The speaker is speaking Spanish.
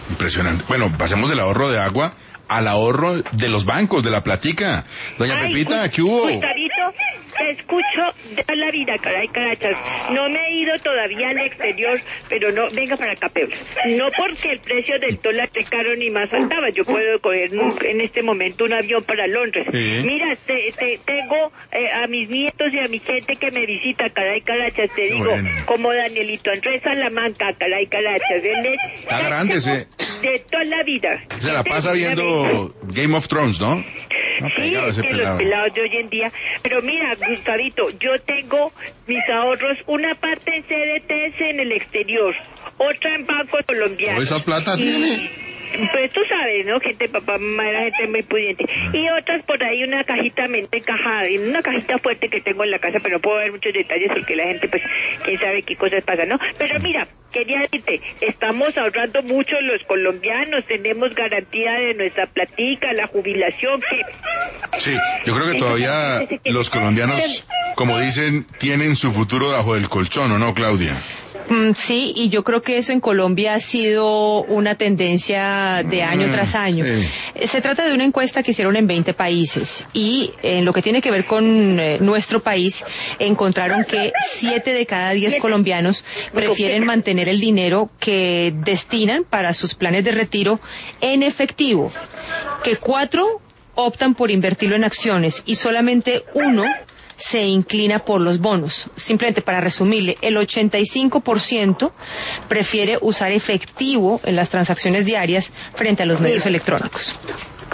Impresionante. Bueno, pasemos del ahorro de agua al ahorro de los bancos, de la platica. Doña Pepita, ¿qué hubo? Gustavito, te escucho de la vida, caray, carachas. No me he ido todavía al exterior, pero no, venga para acá, Pedro. No porque el precio del dólar esté caro ni más faltaba. Yo puedo coger en este momento un avión para Londres. Sí. Mira, tengo a mis nietos y a mi gente que me visita, caray, carachas. Te digo, Bueno. como Danielito Andrés Salamanca, caray, carachas. Está grande ese. De toda la vida. Se la pasa viendo Game of Thrones, ¿no? No, Sí, pegado es ese que los pelado. pelados de hoy en día. Pero mira, Gustavito, yo tengo mis ahorros, una parte en CDTs en el exterior, otra en Banco Colombiano. ¿O esa plata tiene? Pues tú sabes, ¿no? Gente, papá, mamá, era gente muy pudiente. Y otras por ahí, una cajita mente encajada, en una cajita fuerte que tengo en la casa, pero no puedo ver muchos detalles porque la gente, pues, quién sabe qué cosas pasan, ¿no? Pero mira, quería decirte, estamos ahorrando mucho los colombianos, tenemos garantía de nuestra platica, la jubilación, que... Sí, yo creo que todavía los colombianos, como dicen, tienen su futuro bajo el colchón, ¿o no, Claudia? Sí, y yo creo que eso en Colombia ha sido una tendencia de año tras año. Sí. Se trata de una encuesta que hicieron en 20 países y en lo que tiene que ver con nuestro país encontraron que 7 de cada 10 colombianos prefieren mantener el dinero que destinan para sus planes de retiro en efectivo, que 4 optan por invertirlo en acciones y solamente 1 se inclina por los bonos. Simplemente para resumirle, el 85% prefiere usar efectivo en las transacciones diarias frente a los medios electrónicos.